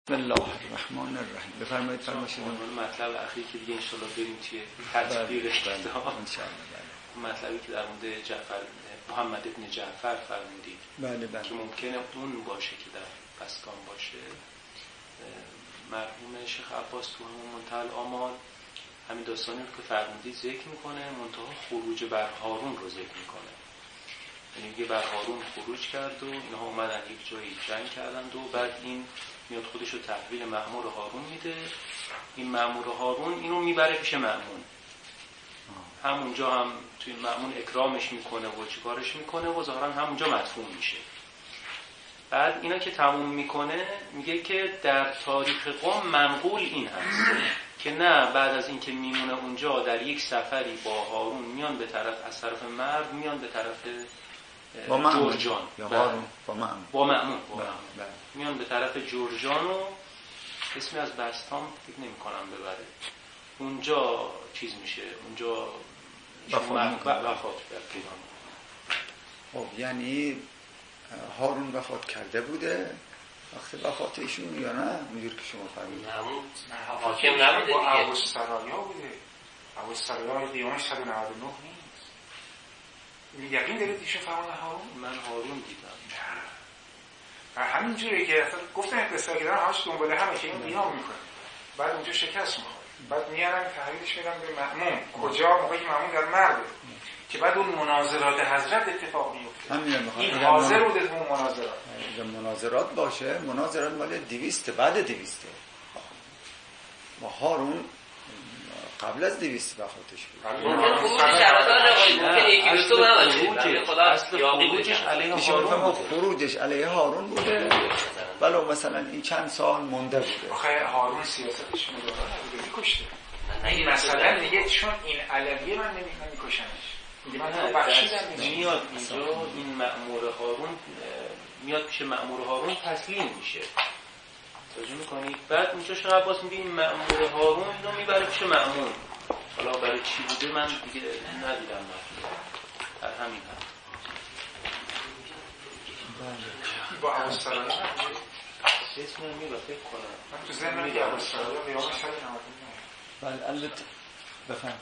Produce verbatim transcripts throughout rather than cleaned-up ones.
بسم الله الرحمن الرحیم. بفرمایید. فرمایید. مطلب اخیری که دیگه ان شاء الله بریم توی تطبیق کتاب ان شاء الله. مطلبی که در مورد جعفر محمد ابن جعفر فرمودید بله بله که ممکنه اون باشه که در بسکان باشه. مرحوم شیخ عباس تو همون منتهی الآمال همین داستانی رو که فرمودید ذکر میکنه، منتها خروج بر هارون رو ذکر میکنه. یعنی میگه بر هارون خروج کرد و اینها اومدن یک جایی جنگ کردند و بعد این میاد خودش رو تحویل مأمور هارون میده. این مأمور هارون اینو میبره پیش مأمون، همونجا هم توی مأمون اکرامش میکنه و چیکارش میکنه و ظاهرا همونجا مدفون میشه. بعد اینا که تموم میکنه میگه که در تاریخ قوم منقول این هست که نه، بعد از اینکه میمونه اونجا در یک سفری با هارون میان به طرف از طرف مرد میان به طرف با جرجان یا هارون با مأمون با مأمون میان به طرف جرجان و اسمی از بستام فکر نمی کنم ببره. اونجا چیز میشه، اونجا وفات کرده. خب یعنی هارون وفات کرده بوده وقتی وفات ایشون یا نه؟ میدونی که شما فرمودید حاکم نبوده دیگه، ابوالسرایا بوده. ابوالسرایا دیوانش صد و نود و نه نیست. یقین دارید ایشون فرمان هارون؟ من هارون دیدم. نه همینجوری که گفتن قصه که دارن هاش دنباله همه که این قیام میکنه، بعد اونجا شکست میخوره، بعد میارن تحویلش میدن به مأمون. کجا؟ موقعی که مأمون در مرده که بعد اون مناظرات حضرت اتفاق میفته. این حاضر بوده تو اون مناظرات. اگه مناظرات باشه، مناظرات مال دویسته، بعد دویسته. با هارون قبل از دویست وفاتش بود. ممکن یکی دوستو نباشه. خدا یاقی علیه هارون خروجش علیه هارون بوده، ولو مثلا این چند سال مونده بوده. آخه هارون سیاستش مداره میکشته. این مثلا میگه چون این علویه من نمیکشمش، میگه من تو بخشیدم. میاد اینجا این مأمور هارون میاد پیش مأمور هارون تسلیم میشه، توجه میکنید؟ بعد اونجا شیخ عباس میگه این مأمور هارون اینو میبره پیش مأمون. حالا برای چی بوده من دیگه ندیدم، در همین هم با ابوالسرایا اسم رو میگه فکر کنم من تو ذهن میگه ابوالسرایا قیامش صد و نود و نه. بله البته بفهم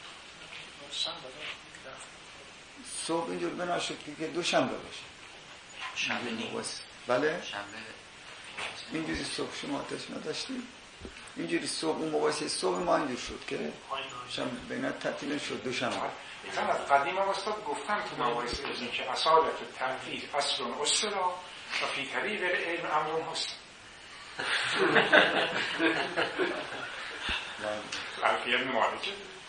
صبح اینجور بنا شد که دو شنبه باشه. شنبه نیست. بله شنبه اینجوری صبح شما آتش نداشتید؟ اینجوری صبح اون مقایسه صبح ما اینجور شد که شنبه بینات تعطیل شد دو شنبه. مثلا از قدیم هم استاد گفتم تو مقایسه این که اصالت تنفیذ اصل اصلا و فی طریق علم امر حسن. الفیه ابن مالک.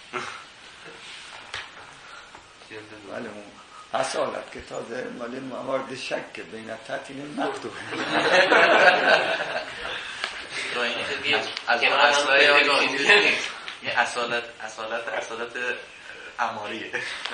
بله اون اصالت که تازه مال موارد شک بین تعطیل مکتوب از اون اصلای یه اصالت اصالت اصالت اماریه.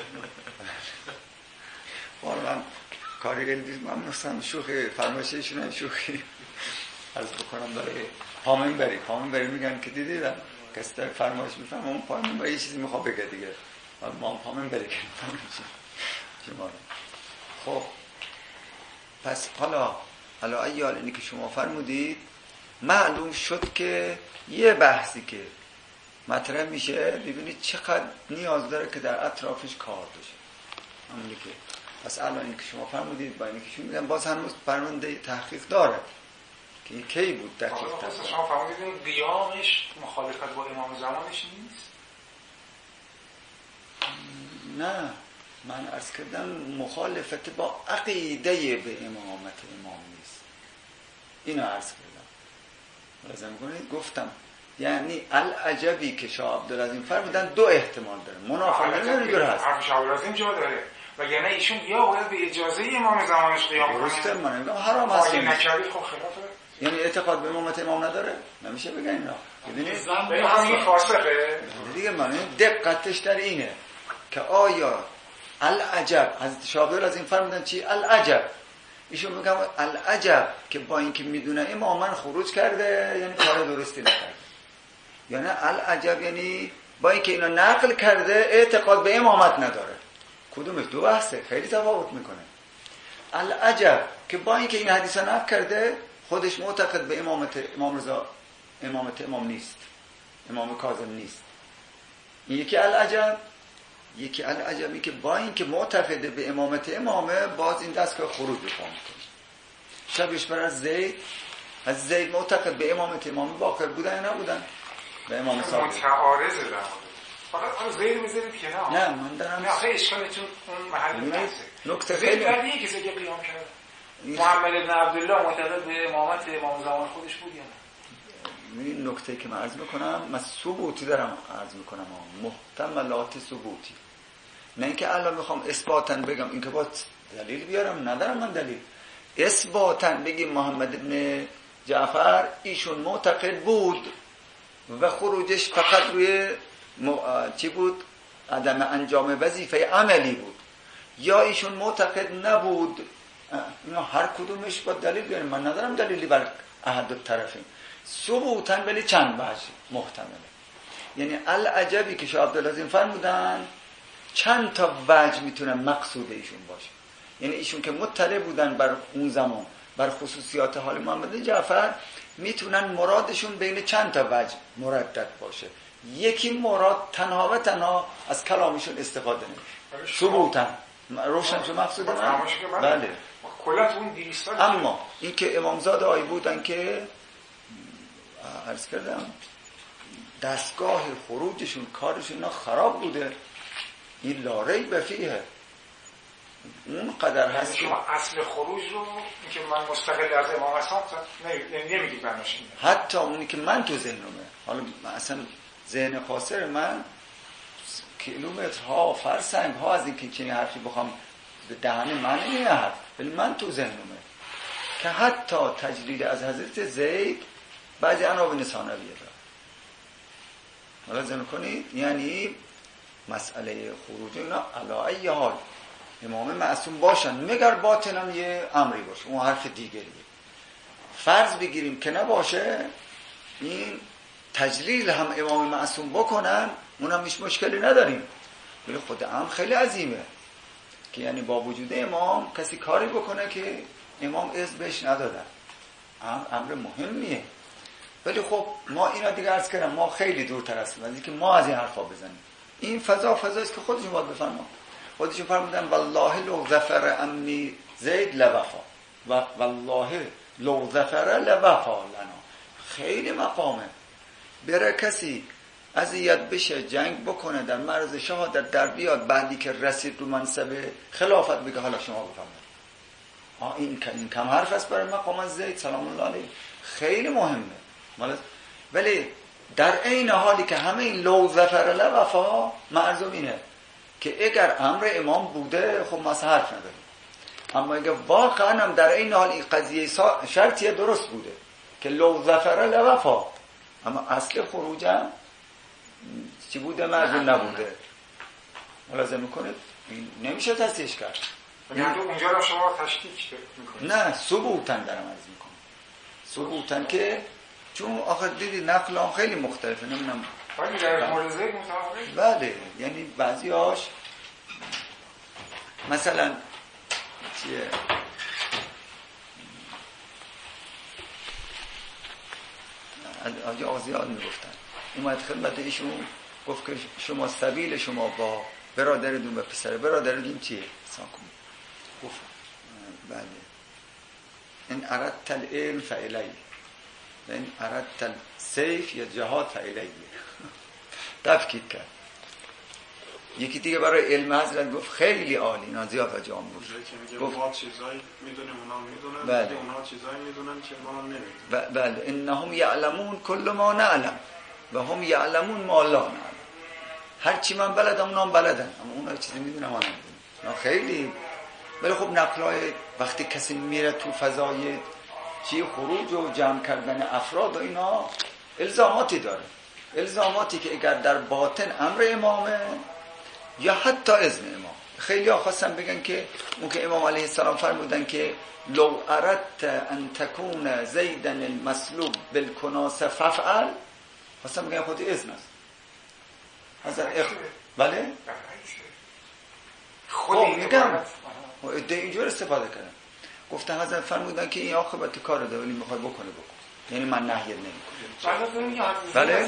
واقعا کاری گلدیز من مثلا شوخی فرمایششون شوخی عرض بکنم برای پامن بری پامن بری میگن که دیدیدم کسی در فرمایش میفهم اون پامن بری یه چیزی میخواد بگه دیگه ما پامن بری کنیم شما. خب پس حالا حالا ایال اینی که شما فرمودید معلوم شد که یه بحثی که مطرح میشه ببینید چقدر نیاز داره که در اطرافش کار بشه. همونی که پس الان اینی که شما فرمودید با اینی که شما میگن باز هنوز فرمانده تحقیق داره که این کی بود دقیق تر. شما فرمودید قیامش مخالفت با امام زمانش نیست؟ نه من عرض کردم مخالفت با عقیده به امامت امام نیست. اینو عرض کردم. لازم کنید گفتم یعنی العجبی که شاه عبدالعظیم فرمودن دو احتمال داره. منافقت نمیدونه هست. حرف شاه عبدالعظیم جا داره. وگرنه ایشون یا باید به اجازه امام زمانش قیام کنه. درسته من میگم حرام هست. اگه نکردی خب خلافه. یعنی اعتقاد به امامت امام نداره؟ نمیشه بگن اینا. ببینید به همین فاسقه. دیگه من دقتش در اینه که آیا العجب از شاه عبدالعظیم فرمودن چی؟ العجب. ایشون میگم العجب که با اینکه میدونه امام خروج کرده یعنی کار درستی نکرده. یعنی العجب یعنی با اینکه اینا نقل کرده اعتقاد به امامت نداره. کدومش؟ دو بحثه، خیلی تفاوت میکنه. العجب که با اینکه این حدیثا نقل کرده خودش معتقد به امامت امام رضا امامت امام نیست، امام کاظم نیست. این یکی العجب. یکی العجبی که با این که معتقد به امامت امامه باز این دستگاه خروج بکنه. شبش بر از زید از زید معتقد به امامت امام باقر بودن یا نبودن؟ به امام صادق متعارض در فقط حالا زید بذارید کنار. نه من دارم نه آخه اشکال چون اون محل بحثه. نکته زید خیلی بعد یکی که قیام کرد. محمد بن عبدالله معتقد به امامت امام زمان خودش بود یا نه؟ این نکته که من عرض میکنم من ثبوتی دارم عرض میکنم، محتملات ثبوتی، نه اینکه الان میخوام اثباتاً بگم این که با دلیل بیارم، ندارم من دلیل. اثباتاً بگیم محمد بن جعفر ایشون معتقد بود و خروجش فقط روی م... چی بود؟ عدم انجام وظیفه عملی بود، یا ایشون معتقد نبود. اینا هر کدومش با دلیل بیاریم، من ندارم دلیلی بر احد الطرفین. ثبوتاً ولی چند وجه محتمله. یعنی العجبی که شاه عبدالعظیم فرمودن چند تا وجه میتونه مقصود ایشون باشه. یعنی ایشون که مطلع بودن بر اون زمان بر خصوصیات حال محمد جعفر، میتونن مرادشون بین چند تا وجه مردد باشه. یکی مراد تنها و تنها از کلامشون استفاده نمیشه. ثبوتاً روشن شو مقصود من؟ بله. کلات اون دویست سال. اما این که امامزاده آیی بودن که عرض کردم دستگاه خروجشون کارشون اینا خراب بوده، این لا ریب فیه. اون قدر هست شما اصل خروج رو اینکه من مستقل از امام هستم نمیگید بناش اینه. حتی اونی که من تو ذهنمه، حالا اصلا ذهن قاصر من کیلومترها فرسنگ ها از اینکه چنین حرفی بخوام به دهن من نمیاد، ولی من تو ذهنمه که حتی تجلیل از حضرت زید بعضی عناوین ثانویه داره. حالا ذهن کنید، یعنی مسئله خروج اینا علی ای حال امام معصوم باشن، مگر باطنم یه امری باشه، اون حرف دیگریه. فرض بگیریم که نباشه، این تجلیل هم امام معصوم بکنن، اونم هیچ مشکلی نداریم، ولی خود امر خیلی عظیمه که یعنی با وجود امام کسی کاری بکنه که امام اذن بهش ندادن. امر امر مهمیه، ولی خب ما اینا دیگه عرض کردم ما خیلی دورتر هستیم از اینکه ما از این حرفا بزنیم. این فضا فضاییست که خودشون باید بفرمان. خودشون فرمودن والله لو ظفر امنی زید لوفا و والله لو ظفر لوفا لنا. خیلی مقامه. بره کسی اذیت بشه، جنگ بکنه، در معرض شهادت در بیاد، بعدی که رسید رو منصب خلافت بگه حالا شما بفرمایید. آه این این کم حرف است برای مقام از زید سلام الله علیه. خیلی مهمه. ولی در عین حالی که همه این لو ظفر لوفا معلوم اینه که اگر امر امام بوده خب ما حرف نداریم، اما اگر واقعا هم در عین حال این قضیه شرطیه درست بوده که لو ظفر لوفا، اما اصل خروجم چی بوده؟ معلوم نبوده. ملاحظه میکنید نمیشه تصحیحش کرد. یعنی اونجا رو شما تشکیک میکنید؟ نه، ثبوتاً دارم عرض میکنم، ثبوتاً که چون آخر دیدی نقل هم خیلی مختلفه، نمیدونم ولی در مورد زید متفاوته. بله، یعنی بعضیاش مثلا چیه آجا آزیاد میگفتن اومد خدمت ایشون گفت که شما سبیل شما با برادرتون و پسر برادرتون چیه؟ ساکن گفت بله این اردت العلم فعلیه و این اردت السیف یا جهاد فعلیه. تفکیک کرد. یکی دیگه برای علم حضرت گفت خیلی عالی، اینا زیاد و جامع گفت ما چیزایی میدونیم اونا میدونن، بله. اونا چیزایی میدونن که ما نمیدونیم. بله انهم یعلمون کل ما نعلم و هم یعلمون ما لا نعلم. هر چی من بلدم اونا هم بلدن، اما اونا چیزی میدونن ما نمیدونن. اونا خیلی ولی خب نقلای وقتی کسی میره تو فضای چی خروج و جمع کردن افراد و اینا الزاماتی داره، الزاماتی که اگر در باطن امر امامه یا حتی اذن امام. خیلی ها خواستن بگن که اون که امام علیه السلام فرمودن که لو اردت ان تکون زیدن المسلوب بالکناس ففعل، خواستن بگن خود اذن است حضرت اخ... بله؟ خود خب میگم ایده اینجور استفاده کردن. گفتن حضرت فرمودن که این عاقبت کار داره ولی میخوای بکنه بکن، یعنی من نهیت نمیکنم. بله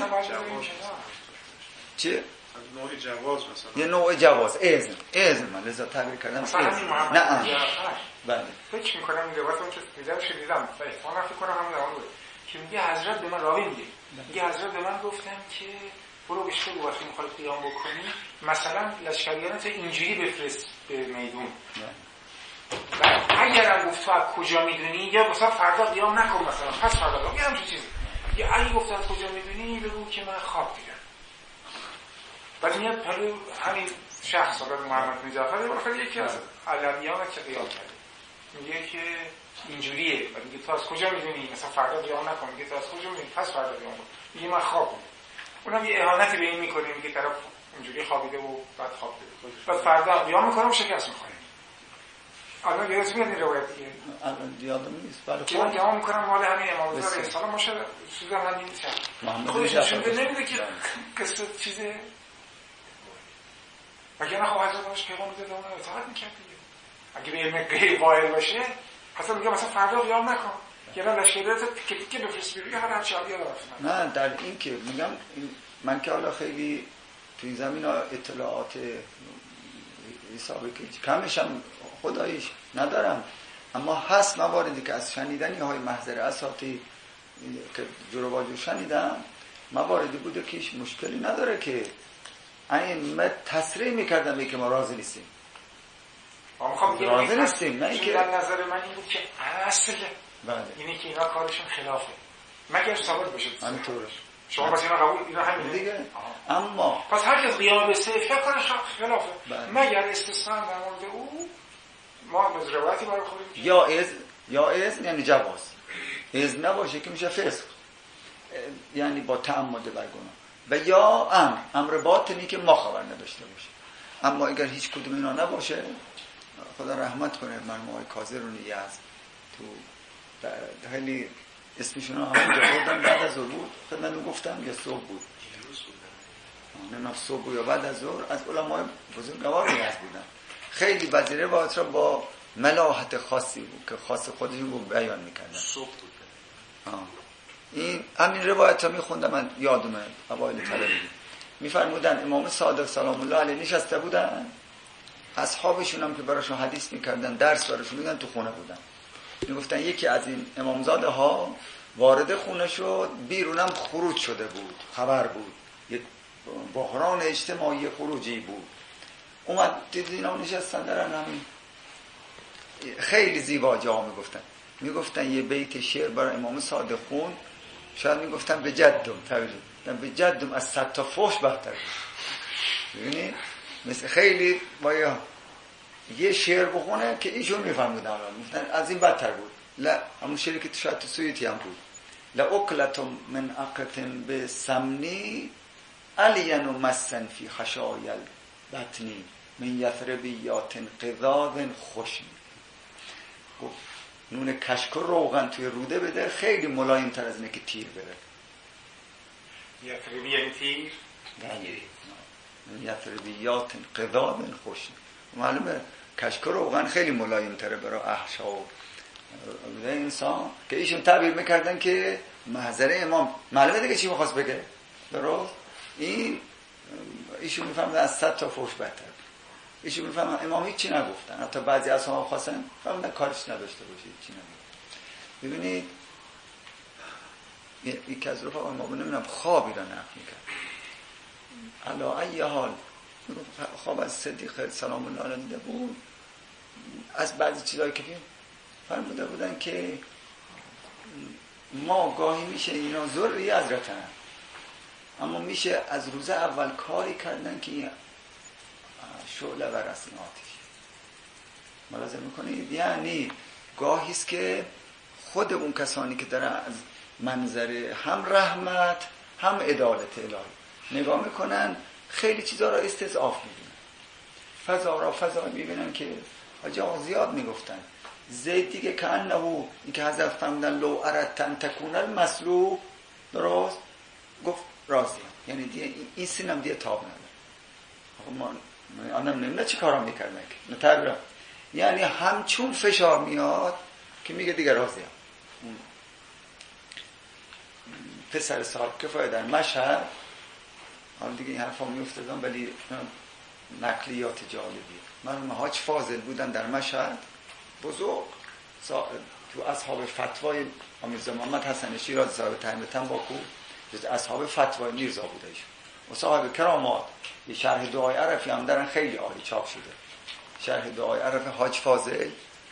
چه نوع جواز مثلا یه نوع جواز اذن اذن من لذا تعبیر کردم اذن نه بله فکر میکنم این روایت اون که دیدم شدیدم فکر فکر کنم همون زمان بود که میگه حضرت به من راوی میگه میگه حضرت به من گفتن که برو بهش بگو وقتی میخوای قیام بکنی مثلا لشکریانت اینجوری بفرست به میدون و اگرم گفت تو از کجا میدونی یا مثلا فردا قیام نکن مثلا پس فردا قیام یه همچین چیزی یا اگه گفت از کجا میدونی بگو که من خواب دیدم. بعد میاد پلو همین شخص آقای محمد نجفر بالاخره یکی از علویان که قیام کرده میگه که اینجوریه و میگه تو از کجا میدونی مثلا فردا قیام نکن میگه تو از کجا میدونی پس فردا قیام کن میگه من خواب بودم. اونم یه اهانتی به این میکنه میگه طرف اونجوری خوابیده و بعد خواب دیده بعد فردا قیام میکنم شکست میخوره. الان یادت میاد این روایت دیگه الان یادم نیست برای که من قیام میکنم مال همین امام رضا علیه السلام باشه سوزن همین میشه خودش نشون نمیده که قصه چیزه اگه نه خب حضرت باش پیغام میده اون اطاعت میکرد دیگه. اگه به علم غیب واحد باشه اصلا میگه مثلا فردا قیام نکن یا نه لشکریات که که بفرست بیرون هر هر چی عالیه رفتن. نه در این که میگم من که حالا خیلی تو این زمین اطلاعات حسابی که کمش هم خداییش ندارم اما هست مواردی که از شنیدنی های محضر اساطی که جروباجو شنیدم مواردی بوده که هیچ مشکلی نداره که این من تصریح میکردم ای که ما راضی نیستیم راضی نیستیم نه اینکه در نظر من این بود که اصل اینه که اینا کارشون خلافه مگر ثابت بشه همینطوره شما بس اینا قبول اینا همینه دیگه اما پس هر کس قیام به سیفه کارش خلافه مگر استثناء در مورد او ما به روایتی برای خودیم یا از یا از یعنی جواز از نباشه که میشه فسق یعنی با تعمد بر گناه و یا امر امر باطنی که ما خبر نداشته باشه. اما اگر هیچ کدوم اینا نباشه خدا رحمت کنه مرحوم آقای کاظم یزد تو خیلی اسمشون رو همونجا بردن بعد از ظهر بود خدمتتون گفتم یا صبح بود نه صبح یا بعد از ظهر از علمای بزرگوار یزد بودن خیلی وزیره روایت را با ملاحت خاصی بود که خاص خودشون رو بیان میکردن صبح بود آه. این همین روایت ها میخوندم من یادمه اوایل طلبگی میفرمودن امام صادق سلام الله علیه نشسته بودن اصحابشون هم که براشون حدیث میکردن درس براشون میدن تو خونه بودن میگفتن یکی از این امامزاده ها وارد خونه شد بیرونم خروج شده بود خبر بود یک بحران اجتماعی خروجی بود اومد دیدین اینا نشستن دارن همین خیلی زیبا جا میگفتن میگفتن یه بیت شعر برای امام صادق خون شاید میگفتن به جدم تبریک به جدم از صد تا فحش بهتر ببینید مثل خیلی باید یه شعر بخونه که ایشون میفهمودن میگفتن از این بدتر بود لا همون شعری که شاید تو سویتی هم بود لا اکلتم من اقتن به سمنی علین و مسن فی خشایل بطنی من یثربیات قضاض خوشن گفت نون کشک و روغن توی روده بده خیلی ملایم تر از اینه که تیر بره یثربی یعنی تیر من یثربیات قضاض خوشن معلومه کشک و روغن خیلی ملایم تره برای احشا و انسان که ایشون تعبیر میکردن که محضر امام معلومه دیگه چی میخواست بگه درست این ایشون میفهمد از صد تا فحش بهتر ایشون میفهمد امام هیچی نگفتن حتی بعضی اصحاب خواستن فهمدن کارش نداشته باشه هیچی نگفتن. ببینید یکی از رفقا ما نمیدونم خوابی را نقل میکرد علا ای حال خواب از صدیق سلام الله علیه بود از بعضی چیزایی که فرموده بودن که ما گاهی میشه اینا ذری حضرتن اما میشه از روز اول کاری کردن که شعله و رسم آتش ملاحظه میکنید یعنی گاهی است که خود اون کسانی که دارن از منظر هم رحمت هم عدالت الهی نگاه میکنن خیلی چیزا را استضعاف میبینن فضا را فضا میبینن که آجا زیاد میگفتن زید دیگه که انه این که حضرت فرمودن لو اردتن تکون المسلوب درست گفت راضی یعنی دیگه این سینم دیگه تاب نداره ما آنم نمیده چی کارم میکردن که نتبرم یعنی همچون فشار میاد که میگه دیگه راضیم. اون پسر صاحب کفایه در مشهد، حالا دیگه این حرفا میافتادم ولی نقلیات جالبیه. مرحوم حاج فاضل بودن در مشهد، بزرگ تو اصحاب فتوای میرزا محمد حسن شیرازی صاحب تهمه تنباکو، جز اصحاب فتوای میرزا بوده ایشون. و صاحب کرامات، یه شرح دعای عرفی هم دارن، خیلی عالی چاپ شده. شرح دعای عرف حاج فاضل،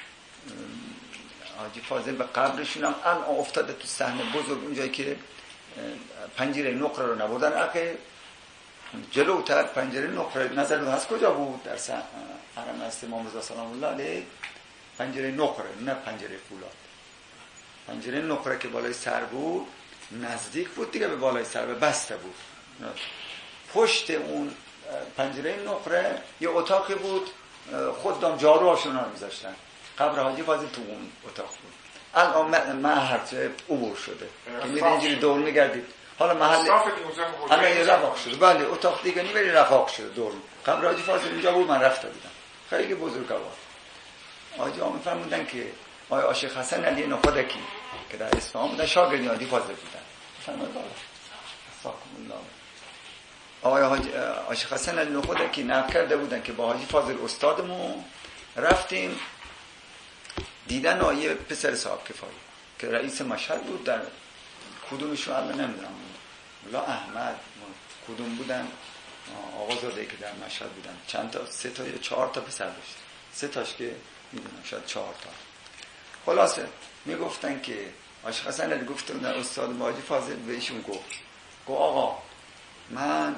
حاج فاضل به قبرشون هم الان افتاده تو صحنه بزرگ، اونجایی که پنجره نقره رو نبردن عقب، جلوتر پنجره نقره نظر رو هست کجا بود؟ در حرم است امام رضا سلام الله علیه. پنجره نقره، نه پنجره فولاد. پنجره نقره که بالای سر بود، نزدیک بود دیگه به بالای سر، به بسته بود. پشت اون پنجره نقره یه اتاقی بود، خودم جاروهاشون رو میذاشتن. قبر حاجی فاضل تو اون اتاق بود. الان محل عبور شده که میره اینجوری دور میگردید. حالا محل الان یه رفاق شده. بله اتاق دیگه نی بری رفاق شده دور. قبر حاجی فاضل اینجا بود، من رفته بودم. خیلی بزرگوار. حاجی ها میفرمودن که آقای عاشق حسن علی نخودکی که در اصفهان بودن، شاگردی حاجی فاضل بودن. فرمود الله. استغفر الله. آقای حاج عاشق حسن علی نخودکی نقل کرده بودن که با حاجی فاضل استادمون رفتیم دیدن آیه پسر صاحب کفایه که رئیس مشهد بود. در کدومشون الان نمیدونم، ملا احمد کدوم بودن، آقازاده که در مشهد بودن، چند تا، سه تا یا چهار تا پسر داشت، سه تاش که میدونم شاید چهار تا. خلاصه میگفتن که عاشق حسن علی گفته بودن استاد حاجی فاضل به ایشون گفت گفت آقا من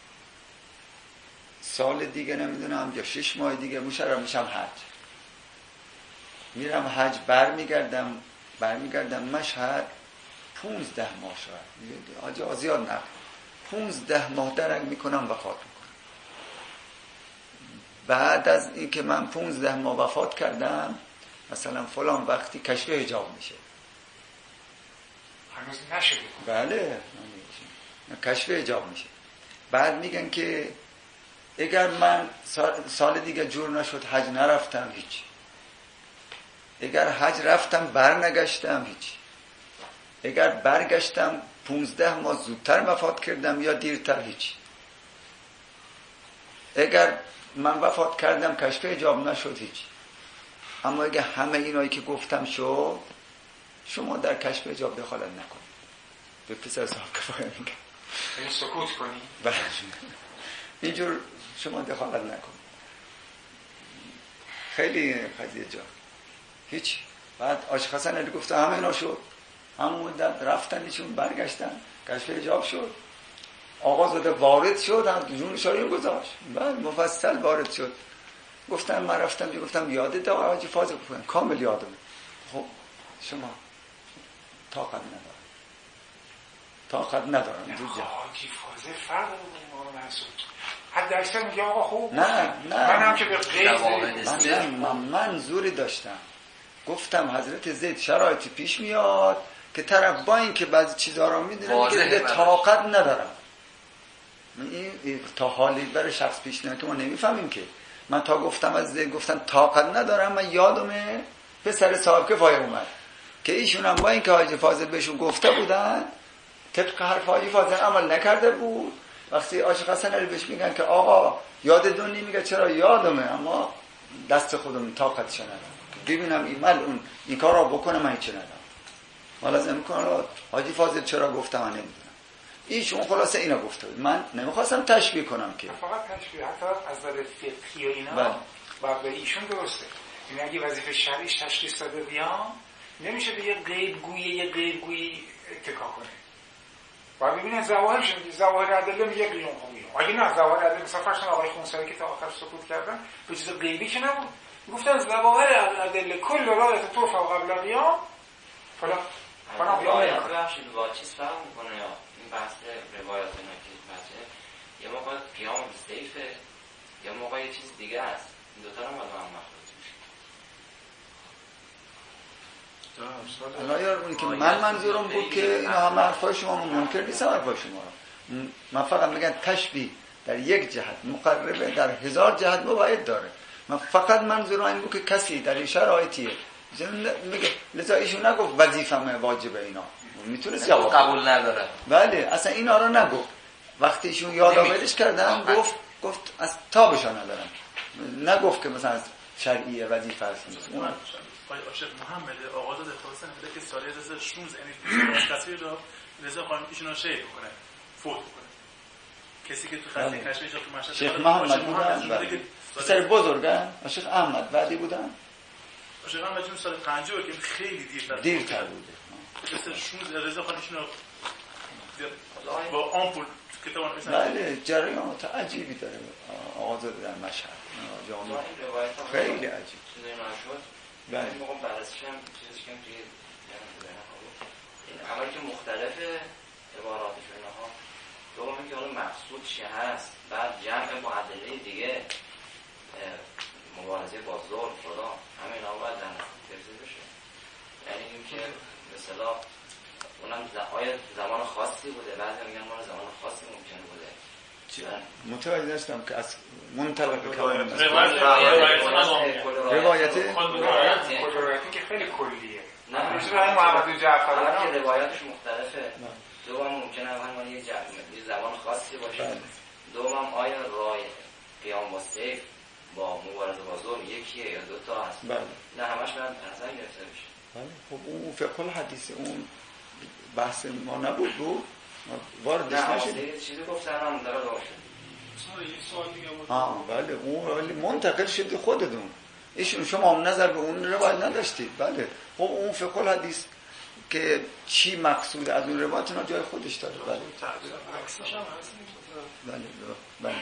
سال دیگه نمیدونم یا شش ماه دیگه مشرف میشم حج، میرم حج، برمیگردم برمیگردم مشهد پونزده ماه شاید حاجی آزیاد نقل پونزده ماه درنگ میکنم وفات میکنم. بعد از این که من پونزده ماه وفات کردم مثلا فلان وقتی کشف حجاب میشه. هنوز نشده؟ بله کشف حجاب میشه. بعد میگن که اگر من سال دیگه جور نشد حج نرفتم هیچ، اگر حج رفتم برنگشتم هیچ، اگر برگشتم پونزده ماه زودتر وفات کردم یا دیرتر هیچ، اگر من وفات کردم کشف حجاب نشد هیچ. اما اگر همه اینایی که گفتم شد، شما در کشف حجاب دخالت نکنید. به پسر صاحب کفایه میگم این سکوت کنی؟ بله اینجور شما دخالت نکنید. خیلی قضیه جا هیچ. بعد عاشق حسن علی گفته همه اینا شد، همون مدت رفتن ایشون برگشتن کشف حجاب شد، آقازاده وارد شد، هم جون شاری گذاشت، بعد مفصل وارد شد. گفتم من رفتم گفتم یادت آقا حاجی فاضل بودن؟ کامل یادم. خب شما طاقت ندارم طاقت ندارم اینجور جا. حاجی فاضل فرق بود ما رو محسوب حد اکثر میگه آقا خوب نه نه من هم که به غیر من, من منظوری داشتم. گفتم حضرت زید شرایطی پیش میاد که طرف با این که بعضی چیزها رو میدونه میگه دیگه طاقت ندارم. این, این تا حالی برای شخص پیش نمیاد که ما نمیفهمیم که من تا گفتم از زید گفتم طاقت ندارم. من یادمه پسر صاحب کفایه اومد که ایشون هم با این که حاجی فاضل بهشون گفته بودن طبق حرف حاجی فاضل عمل نکرده بود. وقتی عاشق حسن علی بهش میگن که آقا یادتون نمیگه چرا یادمه اما دست خودم طاقتش ندارم ببینم این مل اون این کار را بکنه من چه ندارم. حالا از امکان حاجی فاضل چرا گفته من نمیدونم. ایشون خلاصه اینا گفته بود. من نمیخواستم تشبیه کنم که فقط تشبیه حتی از نظر فقهی و اینا و به ایشون درسته. این اگه وظیفه شرعیش تشخیص داده بیان نمیشه به یه غیب گویی یه غیب گویی اتکا کنه. باید ببینید ظواهرش ظواهر ادله میگه قیام خوبی. اگه نه ظواهر ادله مثلا فرض آقای خونسری که تا آخر سکوت کردن به چیز غیبی که نبود. گفتن ظواهر ادله کل رایت تو فوق قبل قیام فلا فلا قیام بخشید با چیز فهم میکنه یا این بحث روایات اینا که بحثه یه موقع قیام ضعیفه یا موقع یه چیز دیگه است. این دو تا رو با هم مخلوط میشه. الان یارونی که من منظورم بود که اینا همه حرفای شما منکر نیست حرفای شما رو. من فقط میگن تشبیه در یک جهت مقربه در هزار جهت مباید داره. من فقط منظورم این بود که کسی در این شرایطی میگه لذا ایشون نگفت وظیفه‌مه واجبه اینا، میتونست جواب قبول نداره. بله اصلا اینا رو نگفت. وقتی ایشون یادآوریش کردن گفت گفت از تابشان ندارم، نگفت که مثلا از شرعیه وظیفه است. اون عاشق محمد آقا داد اختصاص نمیده که سال هزار و شانزده یعنی تصویر رو رضا خان ایشون رو شهید میکنه، فوت میکنه. کسی که تو خط کشفش تو مشهد شیخ محمد بودن، پسر بزرگن شیخ احمد بعدی بودن. شیخ احمد جون سال پنجاه که خیلی دیرتر دیرتر بوده. مثلا شانزده رضا خان ایشون رو با آمپول کتاب مثلا بله جریانات عجیبی داره آزاد در مشهد جامعه خیلی عجیب. چیزی نشد. بله. این موقع بررسیش هم چیزی که توی این اول که مختلفه عباراتش و اینها، دوم اینکه اون مقصود چی هست، بعد جمع با ادله دیگه مبارزه با ظلم خدا همه اینا باید در نظر بشه. یعنی اینکه مثلا اونم آیا زمان خاصی بوده، بعضی میگن ما زمان خاصی ممکنه بوده. متوجه نشدم که از منطلق روایت روایتی که خیلی کلیه. نه مثل محمد جعفری که روایتش مختلفه. دوم ممکنه اول یه یه زمان خاصی باشه. دوم آیا راه قیام با سیف با مبارزه با ظلم یکیه یا دو تا هست؟ بله. نه همش باید نظر گرفته بشه. بله. خب اون فقه الحدیث اون بحث ما نبود بود واردش نشدیم. چیزی گفتن هم داره باشه. سوال دیگه بود. آه بله اون ولی منتقل شده خودتون. ایشون شما هم نظر به اون روایت نداشتید. بله. خب اون فقه الحدیث که چی مقصود از اون روایت نا جای خودش داره. بله. بله بله.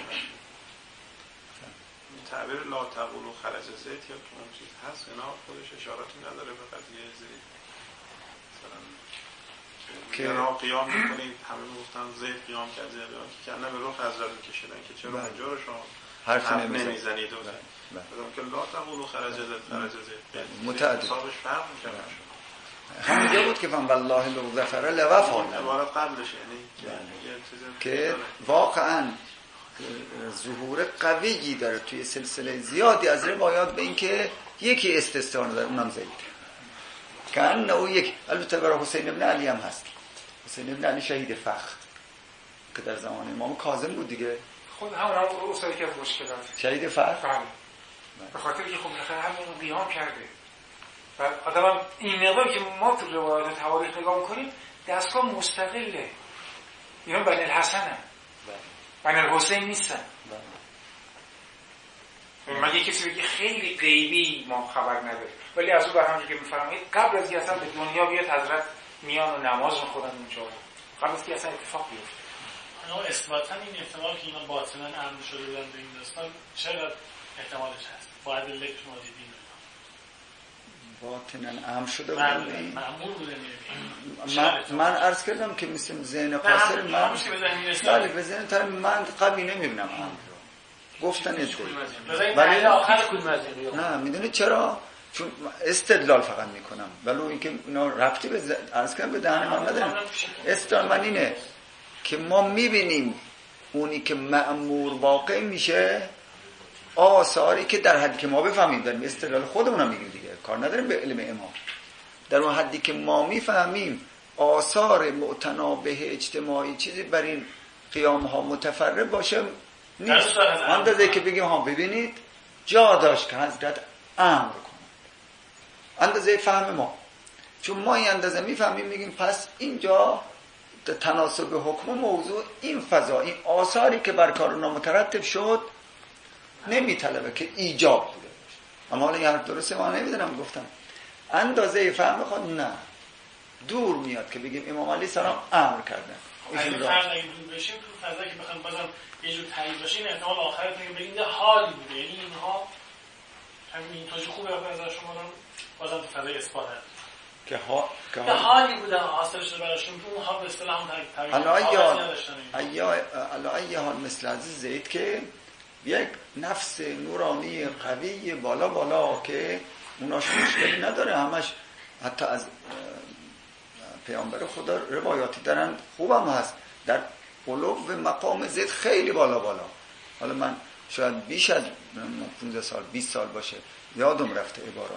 تعبیر لا تقول و خرج زیت یا تو اون چیز هست اینا خودش اشاراتی نداره به قضیه زید مثلا که را قیام میکنید همه گفتن زید قیام کرد زید قیام که کنه به رخ حضرت میکشیدن که چرا اونجا رو شما حرف نمیزنید و بدون که لا تقول و خرج زید خرج زید متعدد حسابش فرق میکنه همینجا بود که من والله لو ظفر لوفا عبارت قبلش یعنی که واقعا ظهور قویی داره توی سلسله زیادی از روایات به این که یکی استثنا داره اونم زید که انه او یک البته برای حسین ابن علی هم هست. حسین ابن علی شهید فخر که در زمان امام کاظم بود دیگه، خود همون هم اصلا یکی از مشکلات شهید فخر بله به خاطر که خب بالاخره همون قیام کرده و آدم این نگاهی که ما تو روایات تواریخ نگاه می‌کنیم دستگاه مستقله، اینا بنی الحسن هم بنی الحسین نیستن. مگه کسی بگه خیلی غیبی ما خبر نداره، ولی از اون بر همونجور که میفرمایید قبل از که اصلا به دنیا بیاد حضرت میان و نماز میخورن اونجا، قبل از که اصلا اتفاق بیفته. اما اثباتا این احتمال که اینا باطنا امر شده بودن به این داستان چقدر احتمالش هست؟ باید دلیل که شما دیدین باطنا امر شده بودن معمول بوده من من عرض کردم که مثل ذهن قاصر من بله به ذهن تر من قوی نمیبینم امر رو گفتن ادعای ولی آخر کدوم از این نه میدونید چرا؟ چون استدلال فقط میکنم ولی اینکه اینا ربطی به عرض کردم به دهن من ندارم. استدلال من اینه که ما میبینیم اونی که مأمور واقع میشه آثاری که در حدی که ما بفهمیم داریم استدلال خودمون هم میگیم دیگه کار نداریم به علم امام، در اون حدی که ما میفهمیم آثار معتنابه اجتماعی چیزی بر این قیام ها متفرق باشه نیست. اندازه که بگیم ها ببینید جا داشت که حضرت امر کنند اندازه فهم ما، چون ما این اندازه میفهمیم میگیم پس اینجا تناسب حکم موضوع این فضا این آثاری که بر کار نامترتب شد نمیطلبه که ایجاب بوده باشه. اما حالا یه حرف درسته ما نمیدونم گفتم اندازه فهم خود نه دور میاد که بگیم امام علیه السلام امر کردن. اگه فرض اگه دور بشیم تو فضا که بخوام بازم یه جور تایید باشه این احتمال آخرت میگه بگیم یه حالی بوده، یعنی اینها همین توجیه خوبه از شما رو بازم تو فضای اثبات هست که ها که حالی بودن حاصلش رو براشون که اونها به اصطلاح هم تایید نداشتن. ایا الا ای حال مثل عزیز زید که یک نفس نورانی قوی بالا بالا که اوناش مشکلی نداره، همش حتی از پیامبر خدا روایاتی دارن خوبم هست در علو مقام زید خیلی بالا بالا. حالا من شاید بیش از پانزده سال بیست سال باشه یادم رفته عبارات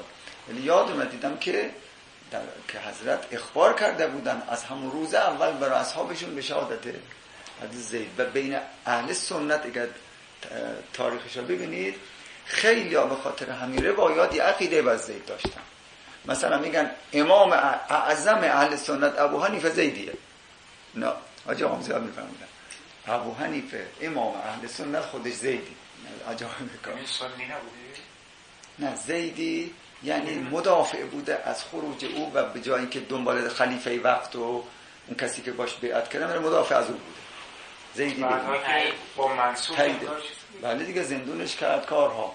ولی یاد اومد دیدم که در که حضرت اخبار کرده بودن از همون روز اول برای اصحابشون به شهادت حضرت زید. و بین اهل سنت اگر تاریخش رو ببینید خیلی ها به خاطر همین روایات یه عقیده بر زید داشتن. مثلا میگن امام اعظم اهل سنت ابو حنیفه زیدیه. نه حاجی آقا زیاد میفهمیدن ابو حنیفه امام اهل سنت خودش زیدی. عجایب کار. این سنی نبوده؟ نه زیدی یعنی مدافع بوده از خروج او و به جای اینکه دنبال خلیفه وقت و اون کسی که باش بیعت کرده مدافع از او بوده. زیدی با منصور بله دیگه زندونش کرد کارها.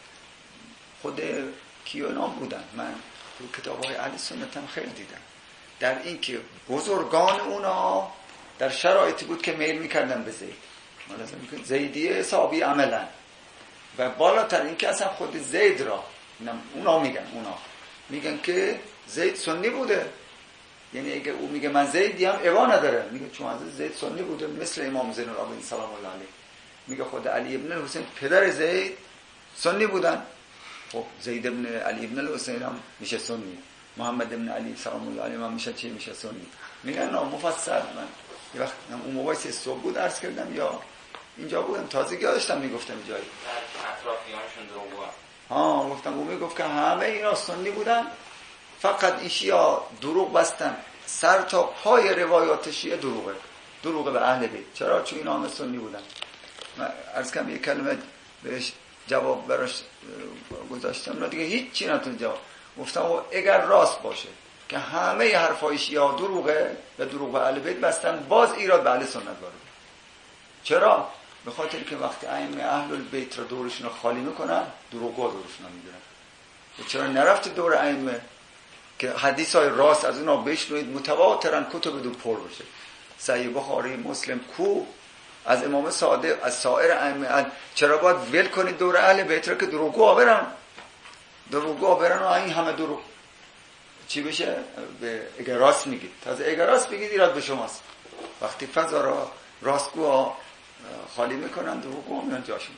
خود کیونام بودن. من تو کتاب‌های اهل سنت هم خیلی دیدم در این که بزرگان اونا در شرایطی بود که میل میکردن به زید. زیدی حسابی عملا و بالاتر این که اصلا خود زید را اونا میگن اونا میگن که زید سنی بوده. یعنی اگه او میگه من زیدی هم ابا نداره، میگه چون از زید سنی بوده مثل امام زین العابدین سلام الله علیه. میگه خود علی ابن الحسین پدر زید سنی بودن. خب زید ابن علی ابن الحسین هم میشه سنی، محمد ابن علی سلام الله علیه هم میشه چی؟ میشه سنی. میگن نه مفصل. من یه وقت اون موقع صبح بود عرض کردم یا اینجا بودم تازگی داشتم میگفتم جایی اطرافیانشون دروغ ها گفتم او میگفت که همه اینا سنی بودن فقط این شیعه دروغ بستن سر تا پای روایات شیعه دروغه دروغه به اهل بیت. چرا؟ چون اینا همه سنی بودن. من عرض کنم یک کلمه بهش جواب براش گذاشتم نه دیگه هیچ چی نتون جواب. گفتم اگر راست باشه که همه حرفای شیعه دروغه و دروغ به اهل بیت بستن باز ایراد به اهل سنت وارده. چرا؟ به خاطر که وقتی ائمه اهل البیت رو دورشون رو خالی میکنن دروغا دورشون رو میگیرن. چرا نرفت دور ائمه که حدیث های راست از اونا بشنوید متواترن کتب دو پر بشه. صحیح بخاری مسلم کو از امام صادق از سایر ائمه. چرا باید ول کنید دور اهل بیت رو که دروغا برن دروغا برن و این همه دروغ چی بشه؟ به اگر راست میگید تازه اگر راست بگید ایراد به شماست. وقتی فضا را راستگو خالی میکنن دروغو میان جاشون.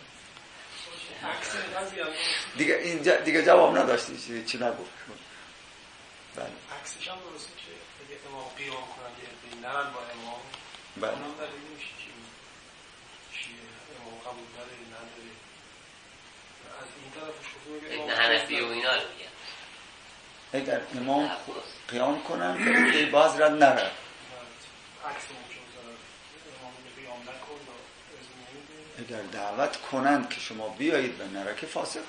دیگه اینجا دیگه جواب نداشتی چی, چی نگفت. بله عکسش هم درسته که اگه امام قیام کنن یه نرن با امام بله اونم داره نمیشه چی امام قبول داره نداره. از این طرفش خود ابن حنفی و اینا رو میگن اگر امام قیام کنن که باز رد نره عکس ممکن داره امام قیام نکن اگر دعوت کنند که شما بیایید و نره که فاسقه.